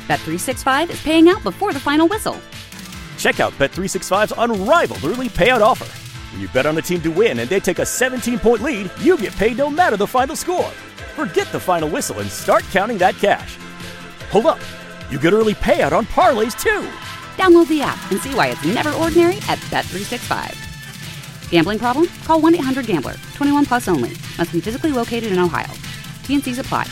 Bet365 is paying out before the final whistle. Check out Bet365's unrivaled early payout offer. When you bet on a team to win and they take a 17-point lead, you get paid no matter the final score. Forget the final whistle and start counting that cash. Hold up. You get early payout on parlays, too. Download the app and see why it's never ordinary at Bet365. Gambling problem? Call 1-800-GAMBLER. 21 plus only. Must be physically located in Ohio. T&Cs apply.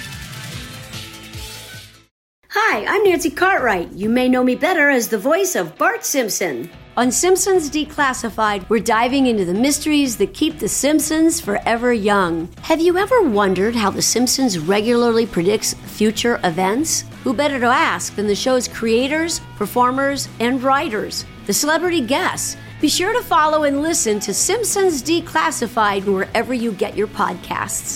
Hi, I'm Nancy Cartwright. You may know me better as the voice of Bart Simpson. On Simpsons Declassified, we're diving into the mysteries that keep the Simpsons forever young. Have you ever wondered how The Simpsons regularly predicts future events? Who better to ask than the show's creators, performers, and writers, the celebrity guests? Be sure to follow and listen to Simpsons Declassified wherever you get your podcasts.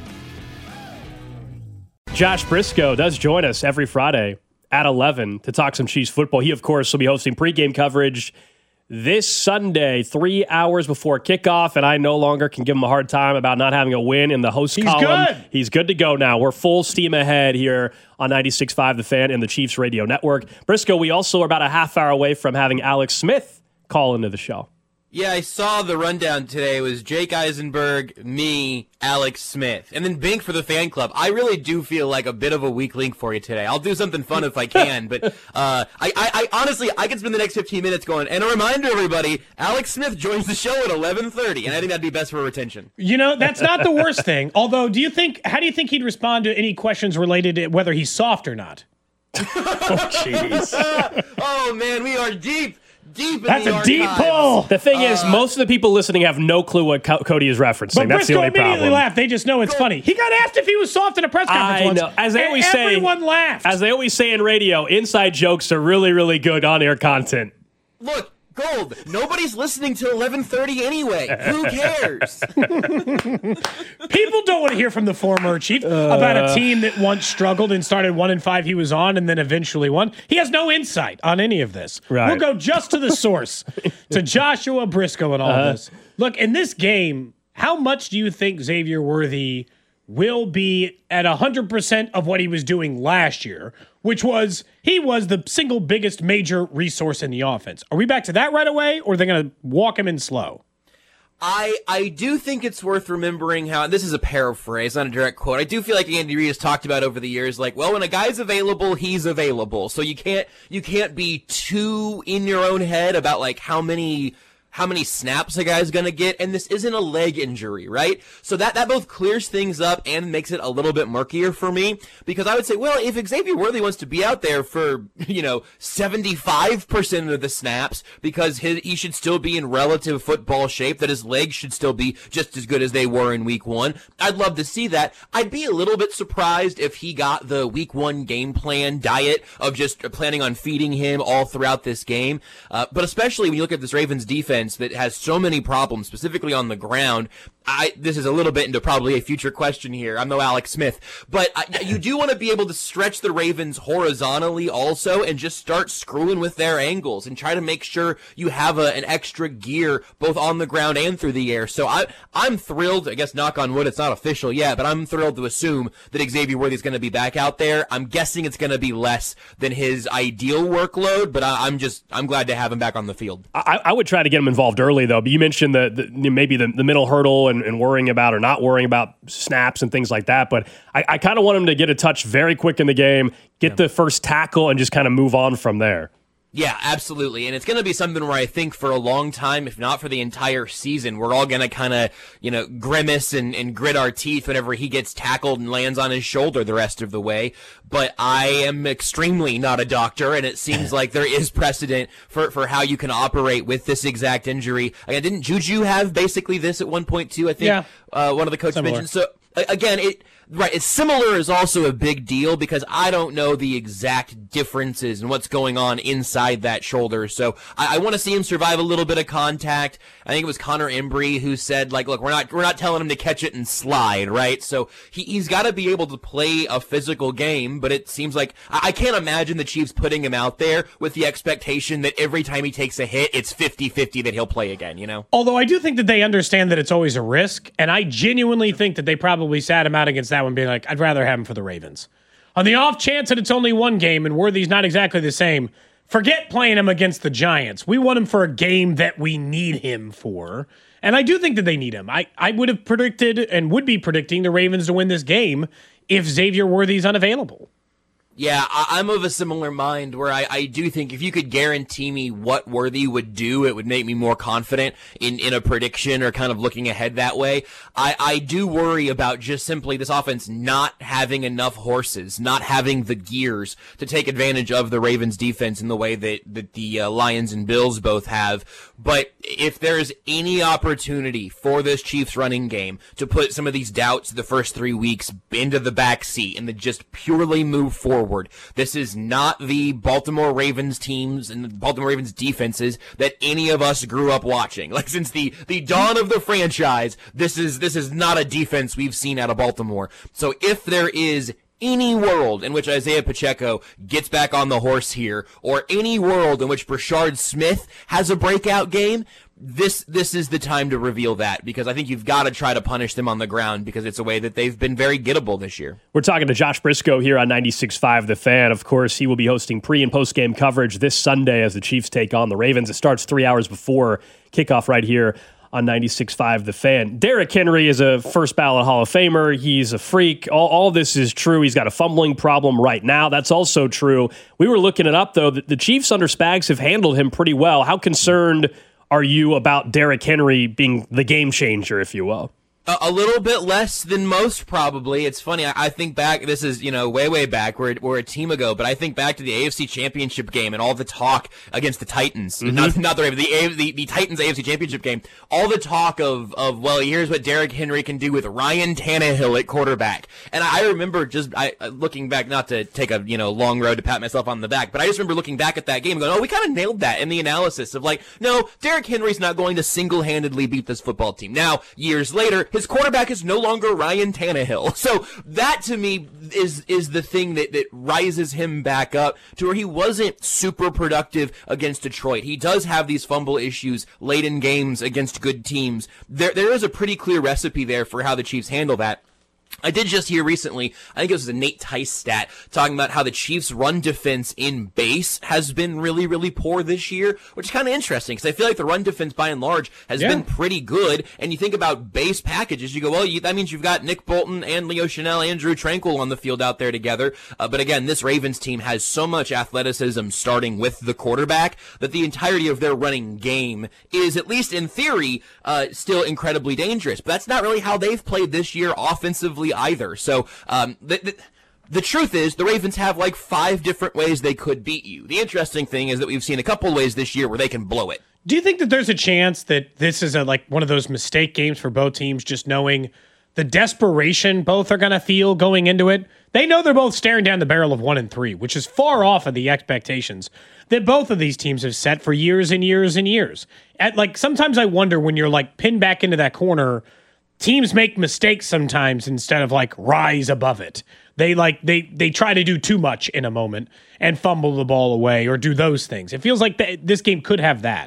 Josh Briscoe does join us every Friday at 11 to talk some Chiefs football. He, of course, will be hosting pregame coverage this Sunday, 3 hours before kickoff, and I no longer can give him a hard time about not having a win in the host column. Good. He's good to go now. We're full steam ahead here on 96.5 The Fan and the Chiefs Radio Network. Briscoe, we also are about a half hour away from having Alex Smith call into the show. Yeah, I saw the rundown today. It was Jake Eisenberg, me, Alex Smith, and then Bink for the fan club. I really do feel like a bit of a weak link for you today. I'll do something fun if I can, but I honestly, I could spend the next 15 minutes going, and a reminder, everybody, Alex Smith joins the show at 11:30, and I think that'd be best for retention. You know, that's not the worst thing. Although, how do you think he'd respond to any questions related to whether he's soft or not? Oh, jeez. Oh, man, we are deep in That's the a deep archives. pull. The thing is, most of the people listening have no clue what Cody is referencing. But That's the Briscoe only immediately problem. laughed. They just know it's funny. He got asked if he was soft in a press conference I once. know. As they always say, everyone laughed. As they always say in radio, inside jokes are really, really good on-air content. Look, Gold, nobody's listening to 11:30 anyway. Who cares? People don't want to hear from the former Chief about a team that once struggled and started 1-5 he was on and then eventually won. He has no insight on any of this. Right. We'll go just to the source, to Joshua Briscoe and all this. Look, in this game, how much do you think Xavier Worthy will be at 100% of what he was doing last year, which was he was the single biggest major resource in the offense? Are we back to that right away, or are they going to walk him in slow? I do think it's worth remembering how, and this is a paraphrase, not a direct quote, I do feel like Andy Reid has talked about over the years, like, well, when a guy's available, he's available. So you can't be too in your own head about, like, how many snaps a guy's gonna get, and this isn't a leg injury, right? So that both clears things up and makes it a little bit murkier for me, because I would say, well, if Xavier Worthy wants to be out there for, 75% of the snaps, because he should still be in relative football shape, that his legs should still be just as good as they were in week 1, I'd love to see that. I'd be a little bit surprised if he got the week 1 game plan diet of just planning on feeding him all throughout this game, but especially when you look at this Ravens defense that has so many problems, specifically on the ground. This is a little bit into probably a future question here. I'm no Alex Smith, but you do want to be able to stretch the Ravens horizontally also and just start screwing with their angles and try to make sure you have an extra gear both on the ground and through the air. So I'm thrilled, I guess knock on wood, it's not official yet, but I'm thrilled to assume that Xavier Worthy is going to be back out there. I'm guessing it's going to be less than his ideal workload, but I'm glad to have him back on the field. I would try to get him involved early, though. But you mentioned maybe the middle hurdle and worrying about or not worrying about snaps and things like that. But I kind of want him to get a touch very quick in the game, get the first tackle, and just kind of move on from there. Yeah, absolutely. And it's going to be something where I think for a long time, if not for the entire season, we're all going to kind of, grimace and grit our teeth whenever he gets tackled and lands on his shoulder the rest of the way. But I am extremely not a doctor, and it seems like there is precedent for how you can operate with this exact injury. Again, didn't Juju have basically this at one point too? I think one of the coaches mentioned. So again, it's similar is also a big deal because I don't know the exact differences and what's going on inside that shoulder. So I want to see him survive a little bit of contact. I think it was Connor Embry who said, like, look, we're not telling him to catch it and slide, right? So he's got to be able to play a physical game, but it seems like I can't imagine the Chiefs putting him out there with the expectation that every time he takes a hit, it's 50-50 that he'll play again, Although I do think that they understand that it's always a risk, and I genuinely think that they probably sat him out against that one being like, I'd rather have him for the Ravens. On the off chance that it's only one game and Worthy's not exactly the same, forget playing him against the Giants. We want him for a game that we need him for. And I do think that they need him. I would have predicted and would be predicting the Ravens to win this game if Xavier Worthy's unavailable. Yeah, I'm of a similar mind where I do think if you could guarantee me what Worthy would do, it would make me more confident in a prediction or kind of looking ahead that way. I do worry about just simply this offense not having enough horses, not having the gears to take advantage of the Ravens defense in the way that the Lions and Bills both have. But if there's any opportunity for this Chiefs running game to put some of these doubts the first 3 weeks into the back seat and to just purely move forward, this is not the Baltimore Ravens teams and the Baltimore Ravens defenses that any of us grew up watching. Like since the dawn of the franchise, this is not a defense we've seen out of Baltimore. So if there is any world in which Isaiah Pacheco gets back on the horse here, or any world in which Brashard Smith has a breakout game, this is the time to reveal that, because I think you've got to try to punish them on the ground because it's a way that they've been very gettable this year. We're talking to Josh Briscoe here on 96.5 The Fan. Of course, he will be hosting pre- and post-game coverage this Sunday as the Chiefs take on the Ravens. It starts 3 hours before kickoff right here on 96.5 The Fan. Derrick Henry is a first-ballot Hall of Famer. He's a freak. All this is true. He's got a fumbling problem right now. That's also true. We were looking it up, though. The Chiefs under Spags have handled him pretty well. How concerned are you about Derrick Henry being the game changer, if you will? A little bit less than most, probably. It's funny. I think back. This is, way back. We're a team ago, but I think back to the AFC Championship game and all the talk against the Titans. Mm-hmm. Not the Ravens. The Titans AFC Championship game. All the talk of well, here's what Derrick Henry can do with Ryan Tannehill at quarterback. And I remember just looking back, not to take a long road to pat myself on the back, but I just remember looking back at that game and going, oh, we kind of nailed that in the analysis of no, Derrick Henry's not going to single-handedly beat this football team. Now, years later, his quarterback is no longer Ryan Tannehill. So that to me is the thing that rises him back up to where he wasn't super productive against Detroit. He does have these fumble issues late in games against good teams. There is a pretty clear recipe there for how the Chiefs handle that. I did just hear recently, I think it was a Nate Tice stat, talking about how the Chiefs' run defense in base has been really, really poor this year, which is kind of interesting because I feel like the run defense by and large has been pretty good. And you think about base packages, you go, well, that means you've got Nick Bolton and Leo Chenal and Drew Tranquill on the field out there together. But again, this Ravens team has so much athleticism starting with the quarterback that the entirety of their running game is, at least in theory, still incredibly dangerous. But that's not really how they've played this year offensively either. So the truth is the Ravens have 5 different ways they could beat you. The interesting thing is that we've seen a couple ways this year where they can blow it. Do you think that there's a chance that this is one of those mistake games for both teams, just knowing the desperation both are going to feel going into it? They know they're both staring down the barrel of 1-3, which is far off of the expectations that both of these teams have set for years and years and years. Sometimes I wonder when you're pinned back into that corner, teams make mistakes sometimes instead of rise above it. They try to do too much in a moment and fumble the ball away or do those things. It feels like this game could have that.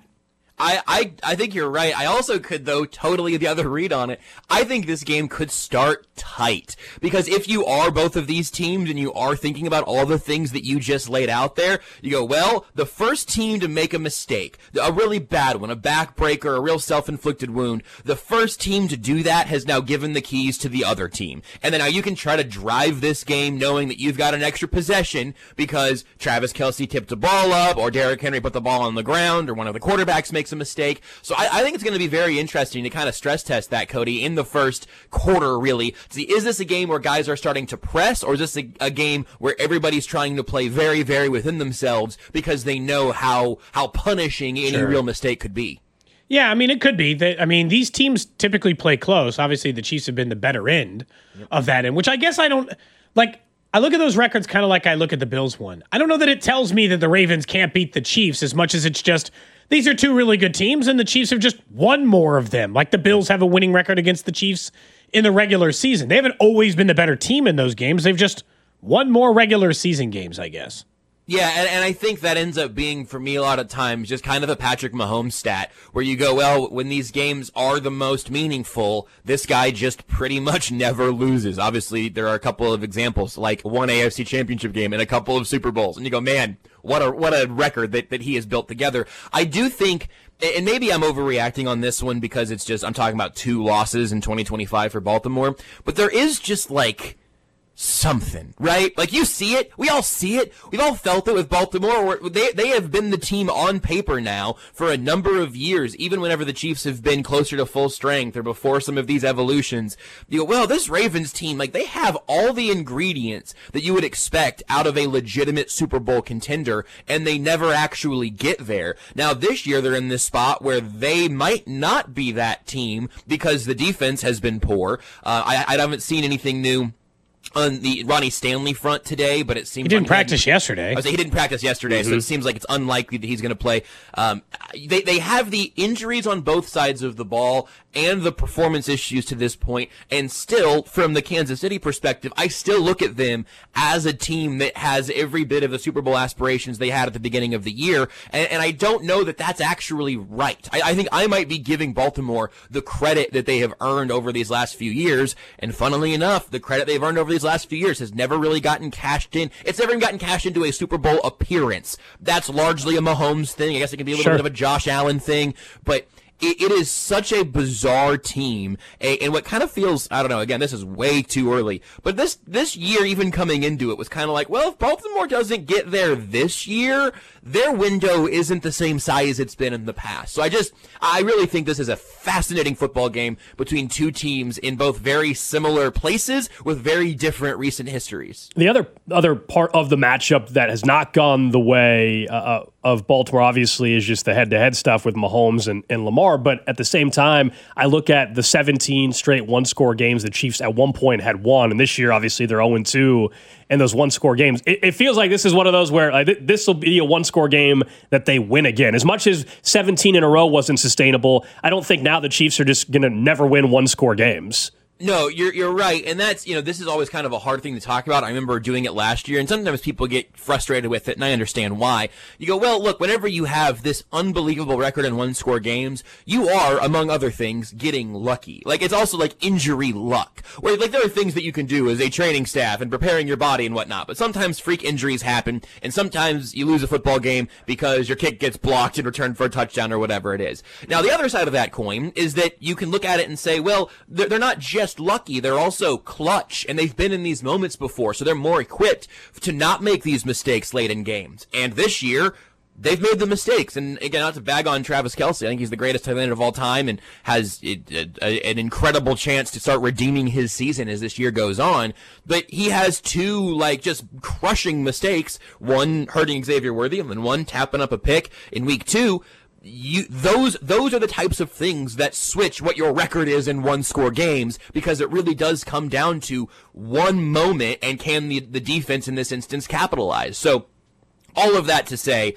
I think you're right. I also could, though, totally the other read on it. I think this game could start tight. Because if you are both of these teams and you are thinking about all the things that you just laid out there, you go, well, the first team to make a mistake, a really bad one, a backbreaker, a real self-inflicted wound, the first team to do that has now given the keys to the other team. And then now you can try to drive this game knowing that you've got an extra possession because Travis Kelce tipped a ball up or Derrick Henry put the ball on the ground or one of the quarterbacks makes a mistake. So I think it's going to be very interesting to kind of stress test that, Cody, in the first quarter, really. See, is this a game where guys are starting to press, or is this a game where everybody's trying to play very, very within themselves because they know how punishing any real mistake could be? Yeah, it could be. These teams typically play close. Obviously, the Chiefs have been the better end of that end, which I guess I don't like. I look at those records kind of like I look at the Bills one. I don't know that it tells me that the Ravens can't beat the Chiefs as much as it's just these are two really good teams, and the Chiefs have just won more of them. Like the Bills have a winning record against the Chiefs in the regular season. They haven't always been the better team in those games. They've just won more regular season games, I guess. Yeah, and I think that ends up being, for me, a lot of times just kind of a Patrick Mahomes stat, where you go, well, when these games are the most meaningful, this guy just pretty much never loses. Obviously, there are a couple of examples, like one AFC Championship game and a couple of Super Bowls, and you go, man, what a record that he has built together. I do think, and maybe I'm overreacting on this one because it's just, I'm talking about 2 losses in 2025 for Baltimore, but there is just something, right? Like, you see it. We all see it. We've all felt it with Baltimore. They have been the team on paper now for a number of years, even whenever the Chiefs have been closer to full strength or before some of these evolutions. You go, well, this Ravens team, they have all the ingredients that you would expect out of a legitimate Super Bowl contender, and they never actually get there. Now, this year, they're in this spot where they might not be that team because the defense has been poor. I haven't seen anything new on the Ronnie Stanley front today, but it seems he didn't practice yesterday. He didn't practice yesterday, so it seems like it's unlikely that he's going to play. They have the injuries on both sides of the ball and the performance issues to this point, and still, from the Kansas City perspective, I still look at them as a team that has every bit of the Super Bowl aspirations they had at the beginning of the year, and I don't know that that's actually right. I think I might be giving Baltimore the credit that they have earned over these last few years, and funnily enough, the credit they've earned over these last few years has never really gotten cashed in. It's never even gotten cashed into a Super Bowl appearance. That's largely a Mahomes thing. I guess it can be a little bit of a Josh Allen thing, but it is such a bizarre team, and what kind of feels, I don't know, again, this is way too early, but this year, even coming into it, was kind of like, well, if Baltimore doesn't get there this year, their window isn't the same size it's been in the past. So I really think this is a fascinating football game between 2 teams in both very similar places with very different recent histories. The other part of the matchup that has not gone the way of Baltimore, obviously, is just the head-to-head stuff with Mahomes and Lamar. But at the same time, I look at the 17 straight one-score games the Chiefs at one point had won, and this year, obviously, they're 0-2 in those one-score games. It feels like this is one of those where this will be a one-score game that they win again. As much as 17 in a row wasn't sustainable, I don't think now the Chiefs are just going to never win one-score games. No, you're right, and that's, this is always kind of a hard thing to talk about. I remember doing it last year, and sometimes people get frustrated with it, and I understand why. You go, well, look, whenever you have this unbelievable record in one-score games, you are, among other things, getting lucky. It's also like injury luck, where there are things that you can do as a training staff and preparing your body and whatnot, but sometimes freak injuries happen, and sometimes you lose a football game because your kick gets blocked and returned for a touchdown or whatever it is. Now, the other side of that coin is that you can look at it and say, well, they're not just lucky, they're also clutch, and they've been in these moments before, so they're more equipped to not make these mistakes late in games. And this year, they've made the mistakes. And again, not to bag on Travis Kelce, I think he's the greatest tight end of all time and has an incredible chance to start redeeming his season as this year goes on. But he has 2 just crushing mistakes, one hurting Xavier Worthy and one tapping up a pick in week 2. Those are the types of things that switch what your record is in one-score games, because it really does come down to one moment, and can the defense in this instance capitalize? So all of that to say,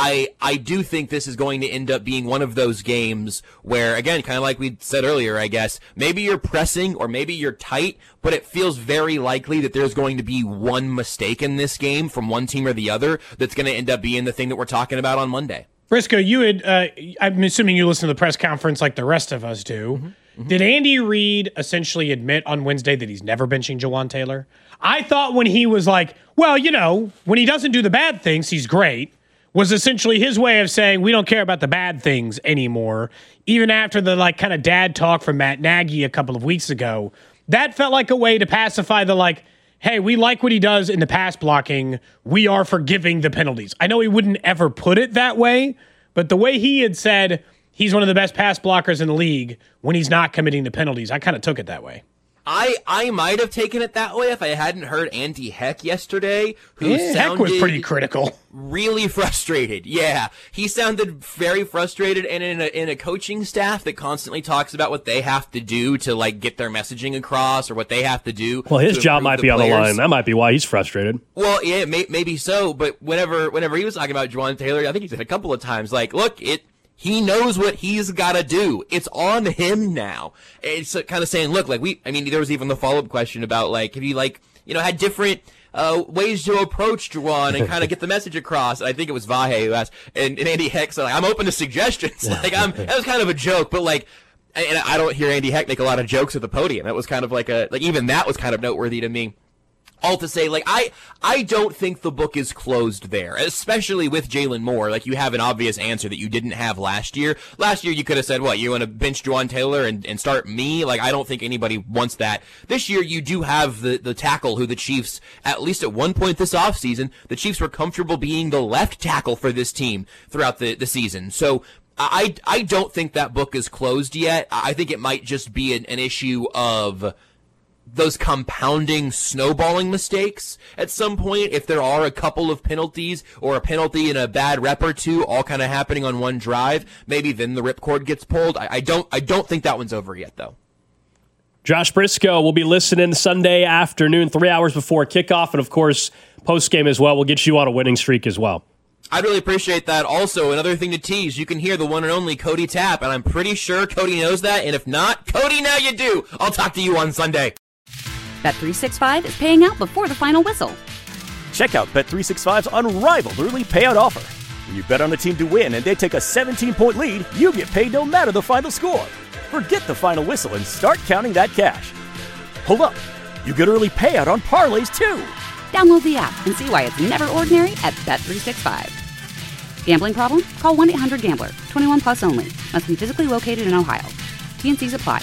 I do think this is going to end up being one of those games where, again, kind of like we said earlier, I guess, maybe you're pressing or maybe you're tight, but it feels very likely that there's going to be one mistake in this game from one team or the other that's going to end up being the thing that we're talking about on Monday. Briscoe, you had, I'm assuming you listen to the press conference like the rest of us do. Mm-hmm. Did Andy Reid essentially admit on Wednesday that he's never benching Jawaan Taylor? I thought when he was like, well, when he doesn't do the bad things, he's great, was essentially his way of saying we don't care about the bad things anymore. Even after the kind of dad talk from Matt Nagy a couple of weeks ago, that felt like a way to pacify the hey, we like what he does in the pass blocking. We are forgiving the penalties. I know he wouldn't ever put it that way, but the way he had said he's one of the best pass blockers in the league when he's not committing the penalties, I kind of took it that way. I might have taken it that way if I hadn't heard Andy Heck yesterday, who sounded Heck was pretty critical. Really frustrated. Yeah, he sounded very frustrated, and in a coaching staff that constantly talks about what they have to do to get their messaging across, or what they have to do. Well, his job might be on the line. That might be why he's frustrated. Well, yeah, maybe so. But whenever he was talking about Jawaan Taylor, I think he said a couple of times, look, he knows what he's got to do. It's on him now. It's kind of saying, look, there was even the follow-up question about, have you, had different ways to approach Juwan and kind of get the message across. And I think it was Vahe who asked, and Andy Heck said, I'm open to suggestions. That was kind of a joke, but and I don't hear Andy Heck make a lot of jokes at the podium. That was kind of even that was kind of noteworthy to me. All to say, I don't think the book is closed there, especially with Jalen Moore. You have an obvious answer that you didn't have last year. Last year, you could have said, what, you want to bench Juwan Taylor and start me? I don't think anybody wants that. This year, you do have the tackle who the Chiefs, at least at one point this offseason, the Chiefs were comfortable being the left tackle for this team throughout the season. So, I don't think that book is closed yet. I think it might just be an issue of those compounding snowballing mistakes at some point. If there are a couple of penalties or a penalty and a bad rep or two all kind of happening on one drive, maybe then the ripcord gets pulled. I don't think that one's over yet, though. Josh Briscoe will be listening Sunday afternoon, 3 hours before kickoff, and of course post-game as well. We'll get you on a winning streak as well. I'd really appreciate that. Also, another thing to tease, you can hear the one and only Cody Tapp, and I'm pretty sure Cody knows that, and if not, Cody, now you do. I'll talk to you on Sunday. Bet365 is paying out before the final whistle. Check out Bet365's unrivaled early payout offer. When you bet on a team to win and they take a 17-point lead, you get paid no matter the final score. Forget the final whistle and start counting that cash. Hold up. You get early payout on parlays, too. Download the app and see why it's never ordinary at Bet365. Gambling problem? Call 1-800-GAMBLER. 21 plus only. Must be physically located in Ohio. T&Cs apply.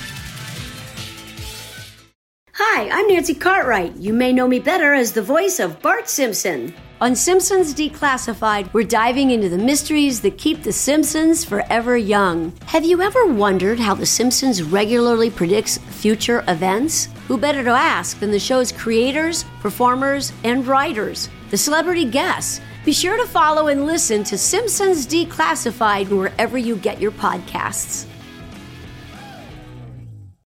Hi, I'm Nancy Cartwright. You may know me better as the voice of Bart Simpson. On Simpsons Declassified, we're diving into the mysteries that keep the Simpsons forever young. Have you ever wondered how the Simpsons regularly predicts future events? Who better to ask than the show's creators, performers, and writers, the celebrity guests? Be sure to follow and listen to Simpsons Declassified wherever you get your podcasts.